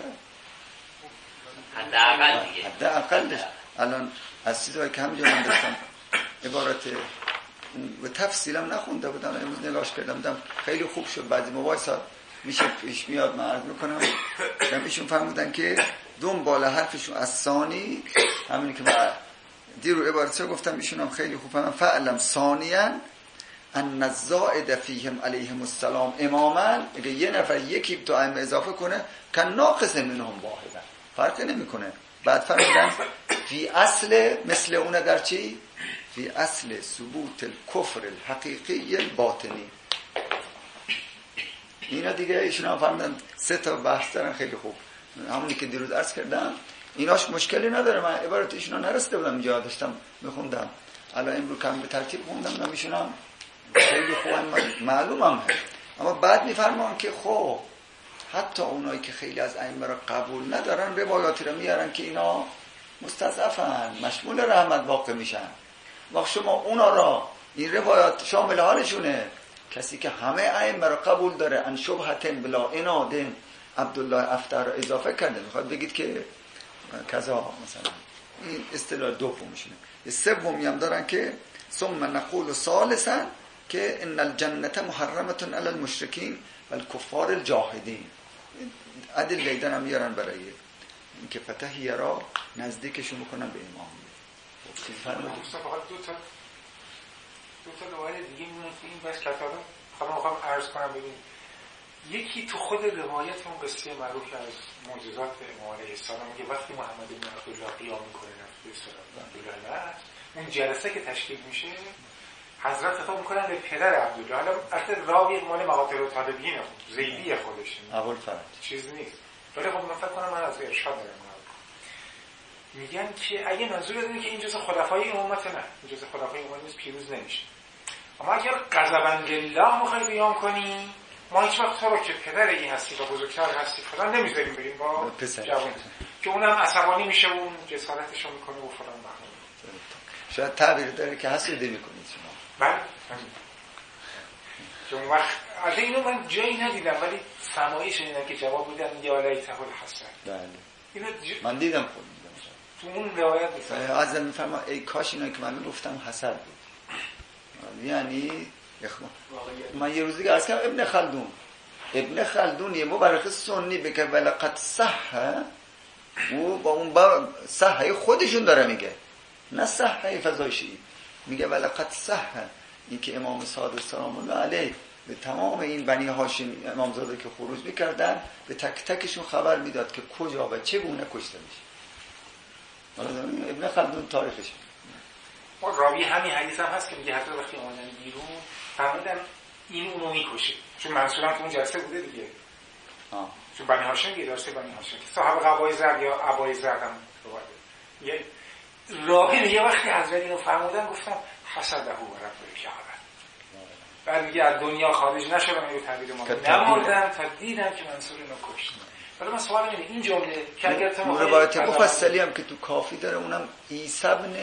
حداقل دیگه حداقلش. الان از چیزایی که همینجا من داشتم عبارت و تفصیلم نخونده بودم امروز نگاش کردم دیدم خیلی خوب شد. بعضی مباحثات میشه پیش میاد من عرض میکنم دم ایشون فهمیدن که دنبال حرفشون از ثانی همینی که من دیرو عبارت رو گفتم ایشون هم خیلی خوب فهمیدن. فعلم ثانیاً ان الزائد فیهم علیهم السلام اماما اگه یه نفر یکی تو ائمه اضافه کنه کن ناقص منهم واحدا فرق نمیکنه. بعد فرمودن فی اصل مثل اون در چی؟ فی اصل ثبوت الکفر الحقیقی الباطنی. اینا دیگه ایشون هم فرمودن سه تا بحث دارن خیلی خوب. همونی که دیروز عرض کردم ایناش مشکلی نداره. من عبارت ایشون رو نرسیده بودم اینجا داشتم میخوندم الان امروز کم به ترتیب خوندم نمیشونم خیلی خوبم معلومم هست. اما بعد میفرمان که خب حتی اونایی که خیلی از ائمه را قبول ندارن روایاتی را میارن که اینا مستضعفن مشمول رحمت واقع میشن. وقت شما اونا را این روایات شامل حالشونه کسی که همه ائمه را قبول داره ان شبهتن بلا انادن عبدالله افتر را اضافه کرده میخواد بگید که کذا مثلا این اصطلاح دومشونه. سومی هم دارن که ثم نقول ثالثا که ان الجنت محرمه علی المشرکین والکفار الجاحدین. ادله دیدن هم میارن برای اینکه فتحی را نزدیکشون بکنن به امام. فرمودید فقط دو تا دو تا روایت دیگه میمونه که این بس کتابه خواهم میخوام عرض کنم ببین. یکی تو خود روایت اون قصه معروف از معجزات امام علیه السلام میگه وقتی محمد بن عبدالله قیام میکنه نفس عبدالله اون جلسه که تشکیل میشه حضرت خطاب میکنن به پدر عبدالله. حالا اصلا راوی مال مقاتل و طالبین زیدی خودش ابوالفرج چیز نیست ولی خب من فکر کنم من از ارشاد دارم. میگن که اگه منظور اینه که این جزء خلفای این امت نه، این جزء خلفای این امت نیست، پیروز نمیشه. اما اگر غضبا لله میخوای بیان کنی، ما هیچ وقت تو رو که پدر این هستی و بزرگتر هستی فلان نمیذاریم بریم با جوان که اونم عصبانی میشه و اون جسارتشو میکنه و فلان بخواه. شاید تعبیر داره که حسودی میکنید شما. بله که اون وقت از اینو من جایی ندیدم ولی سمایی شنیدم که جواب میدن یا لیته الحسن. بله اینو ج... من دیدم خود دیدم تو اون روایت میفرمایند از میفرما ای کاش اینا که من گفتم حسد بود. یعنی من یه روزی عرض کردم ابن خلدون ابن خلدون یه مورخ سنی بگه ولقد صح او با اون با صحه خودشون داره میگه نه صحه فضای شیعی میگه ولقد صح این که امام صادق سلام الله علیه به تمام این بنی هاشم امامزاده که خروج میکردن به تک تکشون خبر میداد که کجا و چگونه کشته میشه. ابن خلدون تاریخش ما راوی همین حدیث هم هست که میگه حتی وقتی اومدن بیرون فرمودن این اونو میکشه چون منصورم تو اون جلسه بوده دیگه آه. چون بنی هاشم یه داشته بنی هاشم که صاحب قبای زرد یا عبای زرد هم یه راوی میگه وقتی حضرت اینو فرمودن گفتم حسده و رب الکعبه بعد میگه از دنیا خارج نشدم یه تعبیر ما نمردم تا دیدم که منصور اینو کشت. ولی من سوال اینه این جمله که اگر تو روایت مفصلی هم که تو کافی داره اونم عیسی ابن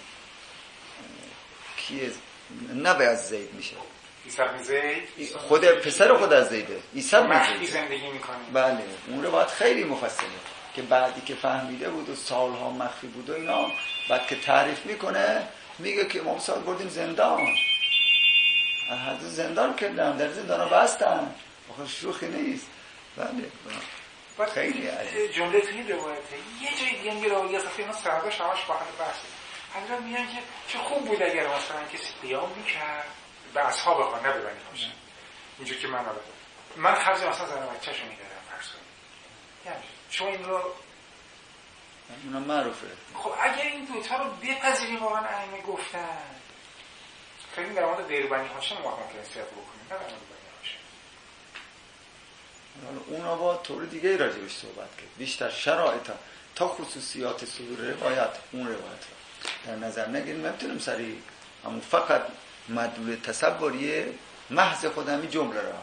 کیه نبه از زید میشه عیسی ابن زید خود پسر خود از زیده عیسی ابن زید زندگی میکنه. بله اون روایت خیلی مفصله که بعدی که فهمیده بود و سالها مخفی بود و اینا بعد که تعریف میکنه میگه که امام صادق بردیم زندان حضرت زندان کردن در زندان بستن آخه شوخی نیست. بله خیلی جمله توی روایته یه جای دیگه میگه روایت اصلا اینا سرداش همش با هم بحث حضرت میگن که چه خوب بود اگر مثلا کسی قیام میکرد به اصحاب خود نه ببنی باشن اینجور که من آلده من خرج مثلا زن بچه‌شو میدارم فرض کنید یعنی چون این رو اونا معروفه. خب اگر این دوتا رو بپذیریم واقعا ائمه گفتن خیلی در مورد دیربانی هاشم واقعا ممکنه استفاده بکنیم نه در مورد بنی هاشم اونا با طور دیگه راجعش صحبت کرد بیشتر شرایط تا خصوصیات صدور روایت اون روایت رو در نظر نگیریم. نمیتونیم سریع اما فقط مدلول تصوری محض خودمی جمله را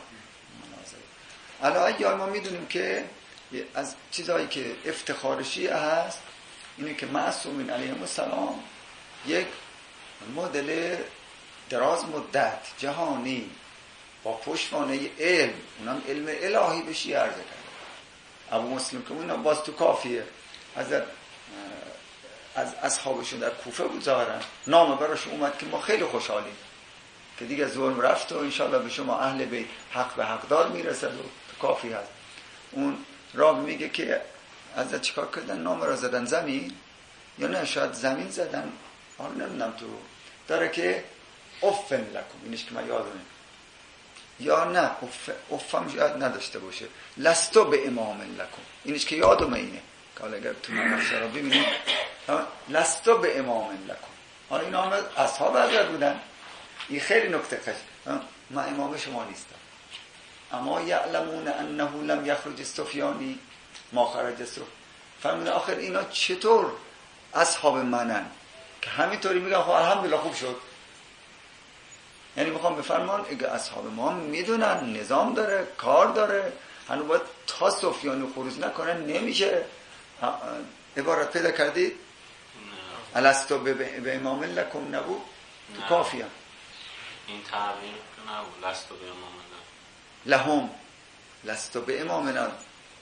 الان ما میدونیم که از چیزهایی که افتخار شیعه هست اینه که معصومین علیهم السلام یک مدل دراز مدت جهانی با پشتوانه علم اونم علم الهی به شیعه عرضه کرده. ابو مسلم که اونم باز تو کافیه حضرت از اصحابشون در کوفه بود ظاهرا نامه براش اومد که ما خیلی خوشحالیم که دیگه ظلم رفت و انشالله به شما اهل بیت حق به حقدار میرسد و تو کافی هست. اون راه میگه که حضرت چیکار کردن نامه را زدن زمین یا نه شاید زمین زدن حالا نمیدونم تو داره که افن لکم اینش که من یادمه یا نه اف افم شاید نداشته باشه لستو به امام لکم اینش که یادمه اینه که حالا اگر تو نمازه را ببینید لستو به امام لکم حالا این نامه اصحاب حضرت بودن. این خیلی نکته خش من امام شما نیستم اما یعلمون انه لم یخرج سفیانی ما خرج سفیانی فرمودن آخر اینا چطور اصحاب منن که همینطوری میگن خب الحمدلله خوب شد. یعنی میخوام بفرمان اگه اصحاب ما میدونن نظام داره کار داره هنو باید تا سفیانی خروج نکنن نمیشه. عبارت پیدا کردید الستو به امام لکم نبود تو کافی هم این تعبیر نبود لستو به امام لهم لستو به امام لکم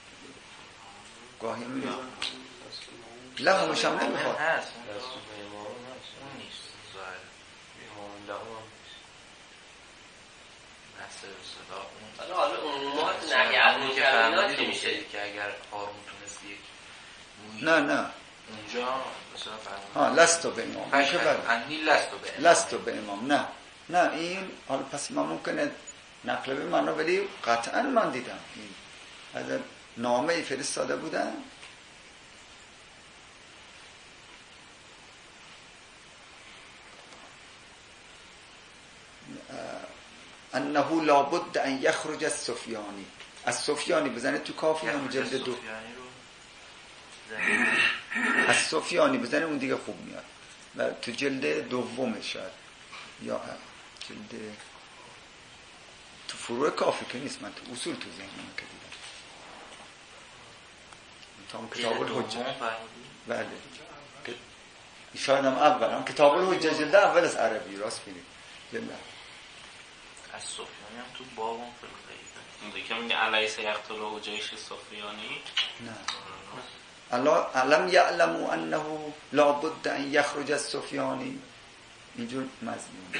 گاهی میگه لهمش هم نمیخواد هست لستو به امام اون نیست ظاهر امام لهم نصر صدا حالا عموما نهی از منکرات که میشه که اگر هارون تونست یک نه نه اونجا مثلا ها لستو به امام میشه بله انی لستو به امام لستو به امام نه نه این حالا پس من ممکنه نقل به من ولی قطعا من دیدم از نامه فرستاده بودن انه لابد ان یخرج السفیانی از سفیانی بزنه تو کافی هم جلد دو از سفیانی بزنه اون دیگه خوب میاد و تو جلد دومه شاید یا جلد تو فروع کافی که نیست، من تو اصول تو ذهنم که دیدم تا کتاب الحجه بله که شاید هم اول هم کتاب الحجه جلد اول از عربی راست بینید جلد از سفیانی هم تو باب اون فقهی اون دیگه میگه علیس یقتل و جیش سفیانی نه الا علم یعلموا انه لا بد ان یخرج از سفیانی اینجور مضمون.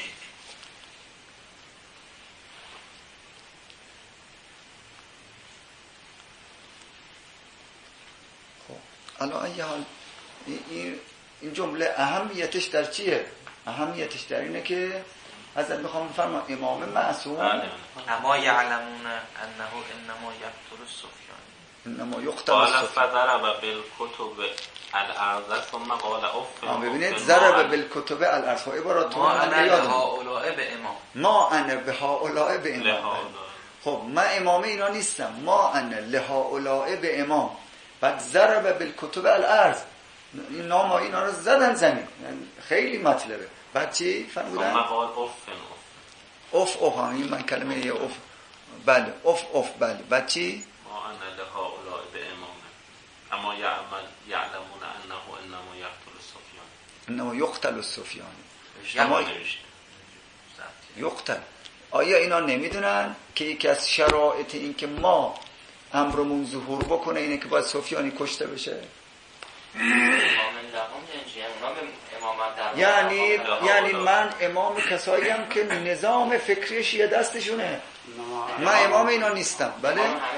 خب الان ای حال این این جمله اهمیتش در چیه؟ اهمیتش در اینه که حضرت میخوام بفرما امام معصوم اما یعلمون انه انما یقتل السفیانی انما یقتل قال السفیانی فضرب بالکتب الارض ثم قال اف. ببینید ضرب بالکتب الارض عبارات ما انا هؤلاء به امام ما انا به هؤلاء به امام. خب من امام اینا نیستم، ما انا لهؤلاء به امام. بعد ضرب بالکتب الارض این نام اینا رو زدن زمین، یعنی خیلی مطلبه. بعد چی فرمودن؟ ثم قال اف اف اف همین من کلمه اف بله اف اف بله. بعد چی؟ ما انا لهؤلاء به امام اما یعمل یعلمون انه انما یقتل السفیانی انما یقتل السفیانی. اما یقتل. آیا اینا نمیدونن که یکی از شرایط این که ما امرمون ظهور بکنه اینه که باید سفیانی کشته بشه؟ یعنی یعنی من امام کسایی هم که نظام فکری شیعه دستشونه، من امام اینا نیستم. بله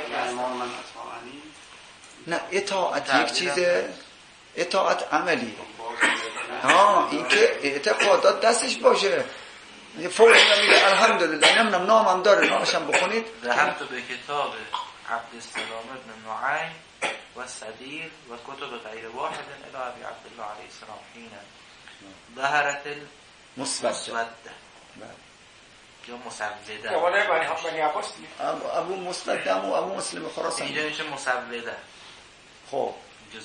نه اطاعت یک چیزه، اطاعت عملی ها این که اعتقادات دستش باشه. یه فوری میگه الحمدلله اینم نامم داره نامشم بخونید. ذهبت به کتاب عبدالسلام ابن نعیم و صدیر و کتب غیر واحد الى ابی عبدالله علیه السلام حین ظهرت المسوده یا مسوده دوانه بنی عباس ابو مسوده و ابو مسلم خراسان اینجا میشه مسوده. خب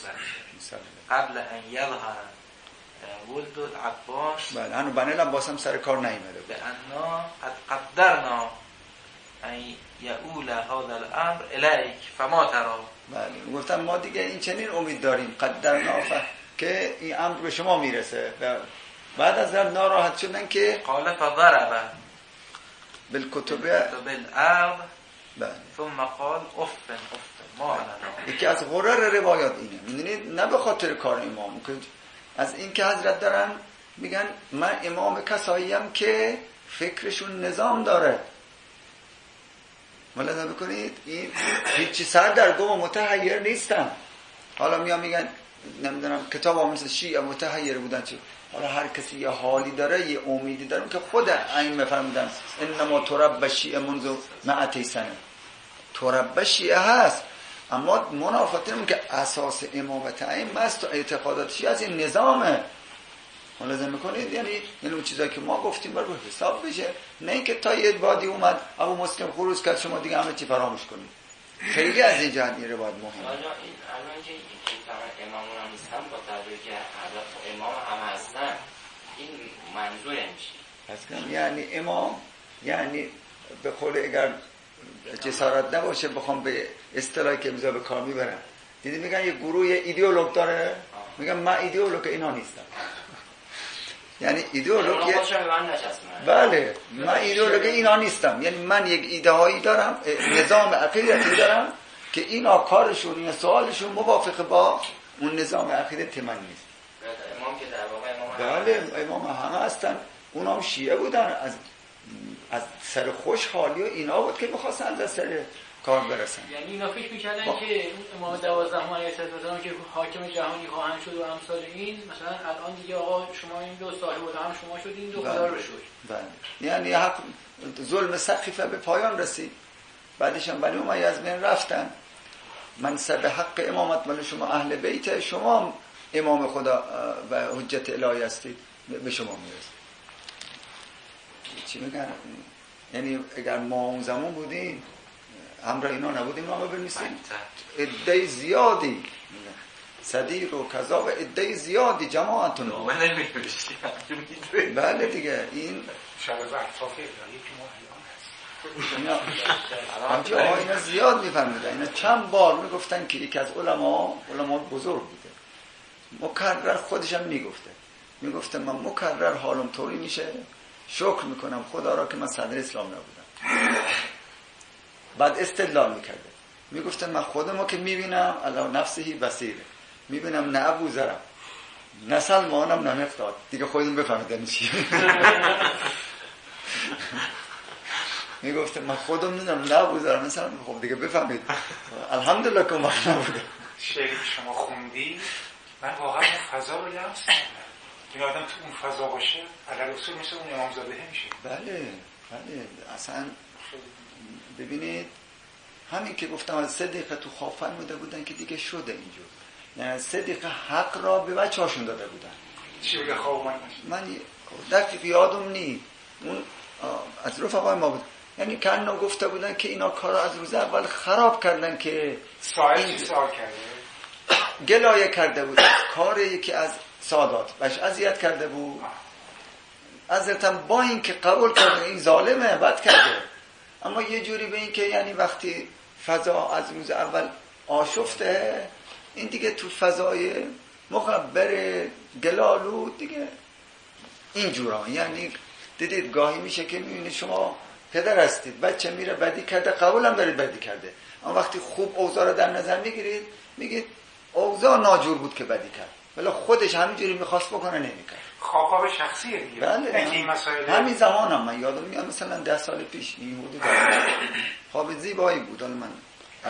قبل ان یظهر ولد العباس بله هنو بنیل عباس هم سر کار نیمده به انا قد قدرنا ان یعول هذا الامر الیک فما ترا. بله گفتم ما دیگه این چنین امید داریم قدرنا ف... که این امر به شما میرسه. بعد از در ناراحت شدن که قال فضرب بالکتب بالارض بله ثم قال اف اف ما انا. یکی از غرر روایات اینه، میدونید نه به خاطر کار امام که از این که حضرت دارن میگن من امام کساییم که فکرشون نظام داره. ملاحظه بکنید این هیچی سر در گم و متحیر نیستن. حالا میان میگن نمیدونم کتاب ها مثل شیعه متحیر بودن چه حالا هر کسی یه حالی داره یه امیدی داره که خود این مفهمدن انما ترب شیعه منذ مئتی سنه. ترب شیعه هست اما منافقت اینه که اساس امامت این مست و اعتقاداتش از این نظامه. ملاحظه میکنید یعنی یعنی اون چیزایی که ما گفتیم باید رو حساب بشه، نه اینکه تا یه بادی اومد ابو مسلم خروج کرد شما دیگه همه چی فراموش کنید. خیلی از این جهت این روایت مهمه. حالا این الان که این امامون هم نیستن با توجه که حضرت امام هم هستن این منظور میشه یعنی امام یعنی به قول اگر جسارت نباشه بخوام به اصطلاحی که امضا به کار میبرن دیدی میگن یه گروه ایدئولوگ داره، میگن من ایدئولوگ اینا نیستم. یعنی ایدئولوگ بله من ایدئولوگ اینا نیستم، یعنی من یک ایده هایی دارم نظام عقیدتی دارم که اینا کارشون این سوالشون موافق با اون نظام عقیدتی من نیست. امام که در واقع امام بله امام همه هستن، اونا هم شیعه بودن از از سر خوشحالی و اینا بود که می‌خواستن از سر کار برسن. یعنی اینا فکر می‌کردن با... که امام دوازدهم علیه السلام که حاکم جهانی خواهند شد و امثال این مثلا الان دیگه آقا شما این دو صاحب و هم شما شدین دو خدا رو بشوید. بله یعنی حق ظلم سقیفه به پایان رسید. بعدش هم بنی امیه از بین رفتن. منصب حق امامت مال شما اهل بیت، شما امام خدا و حجت الهی هستید، به شما میرسه. چی میگن؟ یعنی اگر ما اون زمان بودیم همراه اینا نبودیم نامه بنویسیم عده زیادی صدیر و کذا و عده زیادی جماعتون. من نمی‌نوشتی بله دیگه این شب اطراف الهی که ما اینا همچه آقا اینا زیاد میفهمیدن. اینا چند بار میگفتن که یکی از علما علما بزرگ بوده مکرر خودشم میگفته میگفته من مکرر حالم طوری میشه شکر میکنم خدا را که من صدر اسلام نبودم. بعد استدلال میکرده میگفته من خودمو که میبینم علی نفسهی بصیره میبینم نه ابو ذر نه سلمانم نه مقداد. دیگه خودتون بفهمیدن چی میگفته من خودم میدونم نه ابو ذر مثلا. خب دیگه بفهمید الحمدلله که ما نبوده. شعری شما خوندی من واقعا اون فضا رو لمس کردم. این آدم تو اون فضا باشه علی رسول مثل اون امامزاده میشه. بله بله اصلا ببینید همین که گفتم از سه دقیقه تو خواب فرموده بودن که دیگه شده اینجور. یعنی سه دقیقه حق را به بچه هاشون داده بودن. چی بگه خواب من من دقیق یادم نی اون از رفقای ما بود. یعنی کانو گفته بودن که اینا کارا از روز اول خراب کردن که ساعت چی سوال کرده گلایه کرده بود کار یکی از سادات بهش اذیت کرده بود. حضرتم با این که قبول کرده این ظالمه بد کرده اما یه جوری به این که یعنی وقتی فضا از روز اول آشفته این دیگه تو فضای مخبر گلالود دیگه اینجورا. یعنی دیدید گاهی میشه که میبینید شما پدر هستید بچه میره بدی کرده قبولم دارید بدی کرده اما وقتی خوب اوضاع رو در نظر میگیرید میگید اوضاع ناجور بود که بدی کرد ولی خودش همینجوری میخواست بکنه نمیکرد. خواب خواب دیگه. بله این مسائل همین زمانم من یادم میاد مثلا ده سال پیش این حدود خواب زیبایی بود. حالا من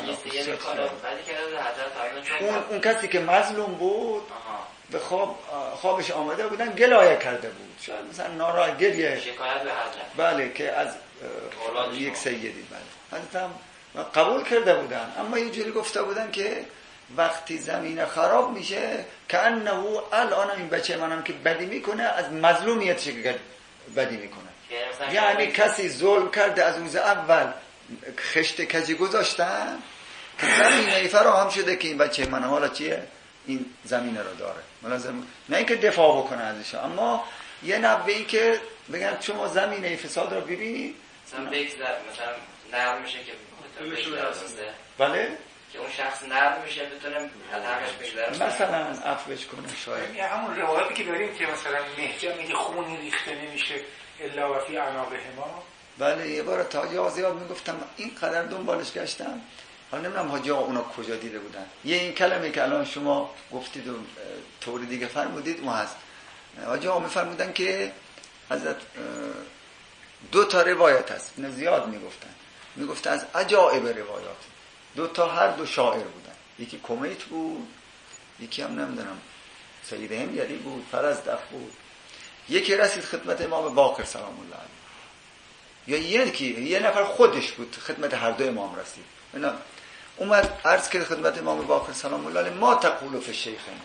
اون اون کسی که مظلوم بود به خواب خوابش آمده بودن گلایه کرده بود شاید مثلا ناراحت گریه شکایت به حضرت بله که از یک سیدی بله حضرت قبول کرده بودن اما یه جوری گفته بودن که وقتی زمین خراب میشه کانه الان این بچه منم که بدی میکنه از مظلومیتش که بدی میکنه. یعنی کسی ظلم کرده از روز اول خشت کجی گذاشتن که زمینه فراهم شده که این بچه من حالا چیه این زمینه رو داره ملازم نه اینکه دفاع بکنه ازش اما یه نبه این که بگن شما زمینه فساد رو ببینید مثلا بگذر مثلا نرم میشه که بله که اون شخص نرم میشه بتونه از حقش بگذره مثلا عفوش کنه شاید یعنی همون روایتی که داریم که مثلا مهجه میگه خونی ریخته نمیشه الا و فی عناقهما. بله یه بار تا حاجی آزیاد میگفتم این قدر دنبالش گشتم حالا نمیدونم حاجی اونا کجا دیده بودن. یه این کلمه که الان شما گفتید و طوری دیگه فرمودید اون هست. حاجی ها میفرمودن که حضرت دو تا روایت هست اینا زیاد میگفتن میگفتن از عجائب روایات دو تا هر دو شاعر بودن یکی کمیت بود یکی هم نمیدونم سید همیری بود فرزدق بود یکی رسید خدمت امام باقر سلام الله علیه یا یکی یه نفر خودش بود خدمت هر دو امام رسید اینا اومد عرض کرد خدمت امام باقر سلام الله علیه ما تقول فی الشیخین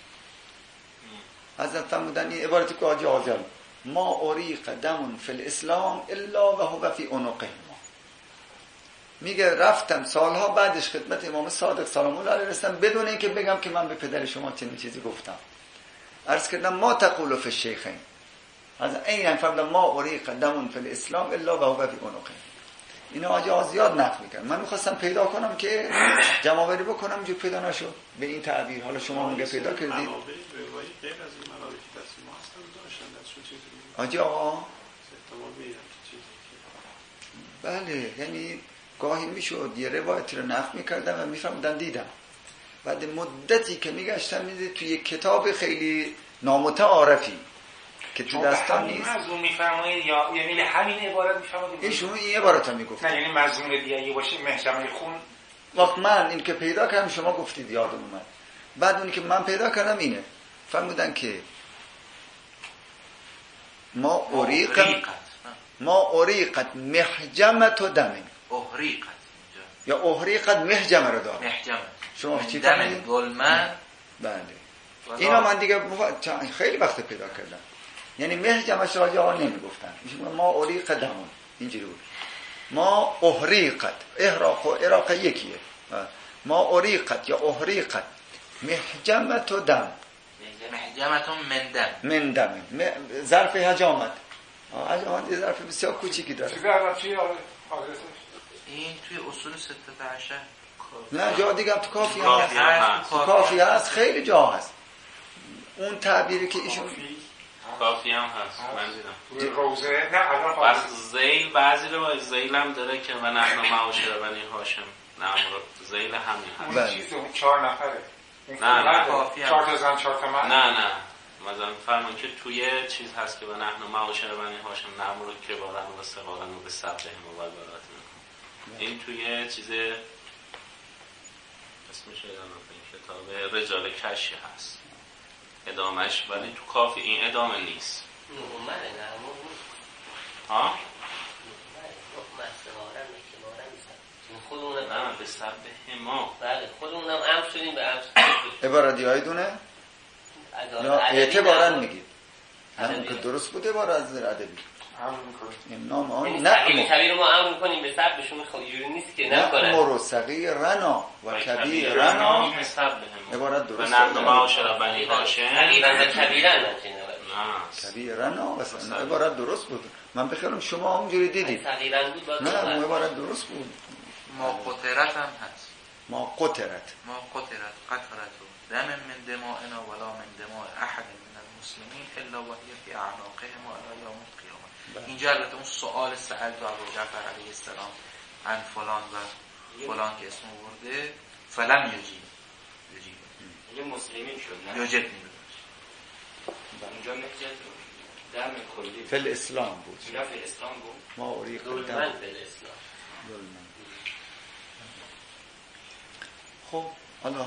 حضرت فرمودن این عبارتی که حاجی آزم ما اریق دم فی الاسلام الا و هو فی عنقه ما میگه رفتم سالها بعدش خدمت امام صادق سلام الله علیه رسیدم بدون اینکه بگم که من به پدر شما چنین چیزی گفتم عرض کردم ما تقول فی الشیخین از این فرمودن ما اریق دم فی الاسلام الا و هو فی عنقه. اینا حاجی زیاد نقل میکنن من میخواستم پیدا کنم که جمع‌آوری بکنم جو پیدا نشد به این تعبیر. حالا شما میگه پیدا کردید حاجی آقا بله یعنی گاهی میشد یه روایتی رو نقل میکردم و میفهمدن دیدم بعد مدتی که میگشتم میدید توی یک کتاب خیلی نامتعارفی که تو دستان نیست مضمون میفرمایید یا یعنی همین عبارت میفرمایید ایشون این عبارت رو میگفت نه یعنی مضمون دیگه باشه محجمه خون وقت من این که پیدا کردم شما گفتید یادم اومد بعد اونی که من پیدا کردم اینه فرمودن که ما اریقت ما اریقت محجمت و دمین احریقت یا احریقت محجمه رو داره محجمه شما چی دم فرمودید؟ ظلمن بله اینا من دیگه خیلی وقت پیدا کردم یعنی محجمش راجع ها نمی گفتن ما اریق دمون اینجوری بود ما احریقت احراق و اراق یکیه ما اریقت یا احریقت محجمت و دم، محجمت و مندم مندم ظرف حجامت. حجامت یه ظرف بسیار کوچیکی داره. چیزی الان چی آدرسش؟ این توی اصول ستت عشر نه جا دیگه هم تو کافی هم کافی هم هست. هست. تو کافی هست، خیلی جا هست. اون تعبیری که ایشون کافی هم هست من دیدم. روی روزه نه الان بعد خالص زیل بعضی رو زیل هم داره که و نحن معاشر بنی هاشم نعم زیل همین هست. اون چیز اون چهار نفره نه نه کافی هم چهار تا زن چهار تا مرد. نه نه مثلا فرمان که توی چیز هست که و نحن معاشر بنی هاشم نعم رو که بارن و سوارن و به سبهم و بالبرات میکنم. این توی چیز اسمش ادامه این کتاب رجال کشی هست ادامهش، ولی تو کافی این ادامه نیست. اومده نه ها؟ خودمونم نه به سبه ما بله خودمونم امر شدیم به امر عبارتی هایی دونه یا اعتبارا میگید همون که درست بوده عبارت از ادبی امر میکنیم. این نام آن یعنی نعم کبیر ما امر میکنیم به سبشون، خب یوری نیست که نکنن. نعم و صغیر رنا و کبیر رنا به سبه ما عبارت و درست نحن معاشر بنی هاشم کبیرن و کبیرن من چنین نه کبیر رنا مثلا عبارت درست بود. من بخیرم شما اونجوری دیدید. صغیرن بود باید نه اون بود. عبارت درست بود. ما قطرت هم هست. ما قطرت ما قطرت قطرت دم من دمائنا ولا من دماء احد من المسلمین الا وهي في اعناقهم الى یوم القیامه. اینجا البته اون سوال سألت ابو جعفر علیه السلام عن فلان و فلان که اسم آورده فلم یجیب یجیب یه مسلمین شد نه یجب نمیدونست. اونجا نجد دم کلی فل اسلام بود. یا فی اسلام بود ما اوریق دولمن دم به الاسلام. ظلمن. خب حالا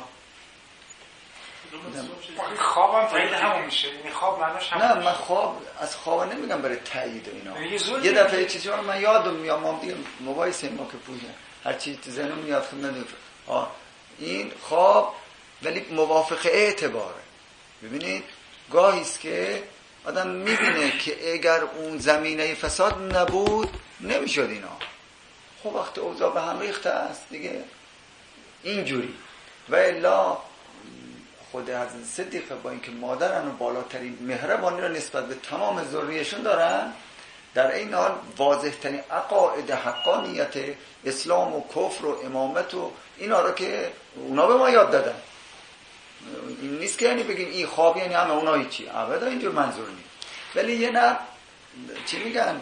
آخه خوابم تایید همون میشه. این خواب معناش همون نه میشه. من خواب از خواب نمیگم برای تایید اینا. یه ظلم یه دفعه چیزی رو من یادم میاد ما دیگه موبایل ما که پوشن هر چی تو ذهنم میاد خب ندونم آه این خواب ولی موافق اعتباره. ببینید گاهی است که آدم میبینه که اگر اون زمینه فساد نبود نمیشد اینا. خب وقت اوضاع به هم ریخته است دیگه اینجوری. و الا خود حضرت صدیقه با اینکه مادرن و بالاترین مهربانی رو نسبت به تمام ذریه‌شون دارن، در این حال واضح ترین عقاید حقانیت اسلام و کفر و امامت و اینا رو که اونا به ما یاد دادن. این نیست که یعنی بگیم این خواب یعنی همه اونا هیچی، ابدا اینجور منظور نیست. ولی یه نه چی میگن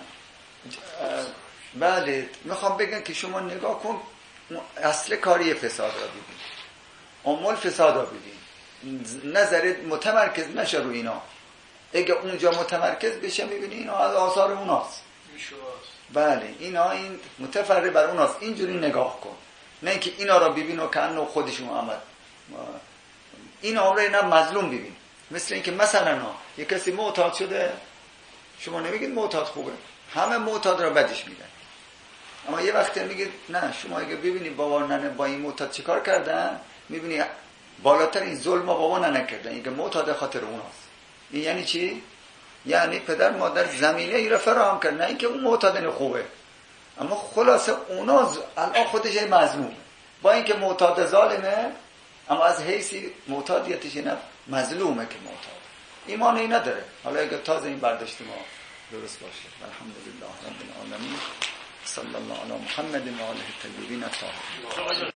بله میخوام بگن که شما نگاه کن اصل کاری فساد را ببین، عمل فساد را ببین، نظرت متمرکز نشه رو اینا. اگه اونجا متمرکز بشه میبینی اینا از آثار اوناست. بله اینا این متفرع بر اوناست. اینجوری نگاه کن، نه اینکه اینا را ببین و کنه خودشون آمد. اینا رو اینا مظلوم ببین. مثل اینکه مثلا یک کسی معتاد شده، شما نمیگید معتاد خوبه، همه معتاد را بدش میگن. اما یه وقتی میگید نه شما اگه ببینی بابا ننه با این معتاد چیکار کردن، میبینی بالاتر این ظلم بابا ننه کردن، اینکه معتاد خاطر اوناست. این یعنی چی؟ یعنی پدر مادر زمینه ای را فراهم کرد، نه اینکه اون معتاد خوبه. اما خلاصه اونا الان خودش مظلومه، با اینکه معتاد ظالمه اما از حیثی معتادیتش نه مظلومه که معتاد. ایمان ای نداره. حالا اگه تازه این برداشت ما درست باشه. الحمدلله رب العالمین. صلی الله علی محمد و آله الطیبین الطاهرین.